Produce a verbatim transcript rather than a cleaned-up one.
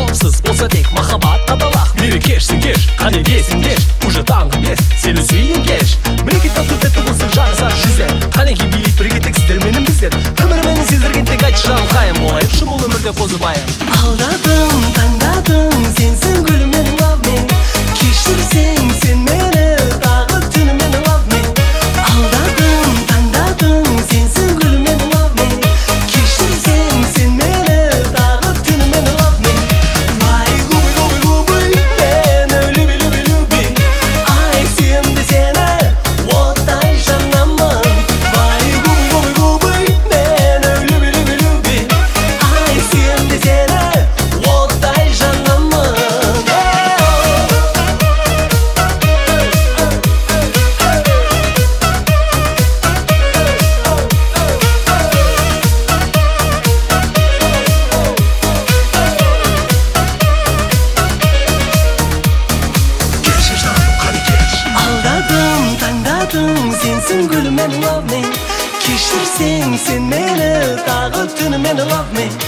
Жауапсыз болса тек махаббат қадалақ. Мейлі кешсің кеш, қане десің деш. Уже таңғы бес, сені сүйген кеш. Мінеке тату тәтті болсын жарыса жүзер. Қанеке билейік бірге тек сіздер менің біздер. Өмір мені сездірген тек айтшы жаным қайым болайық. Шымыл өмірде қозыбайым. Алдадым, таңдадым, сенсің гүлім менің love me. Кешірсең сен мені тағы түнім менің love me. Алдадым, таңдадым, сенсің гүлім менің love me. Кешірсең сен мені тағы түнім менің love me. Вай губы губы губы, мені люби люби люби. Ай сүйемді сені оттай жанамын. Вай губы губы губы, мені люби люби люби. Ай сүйемді сені оттай жанамын. Алдадым, таңдадым, сенсің гүлім менің love me. Кешірсең сен мені тағы түнім менің love me.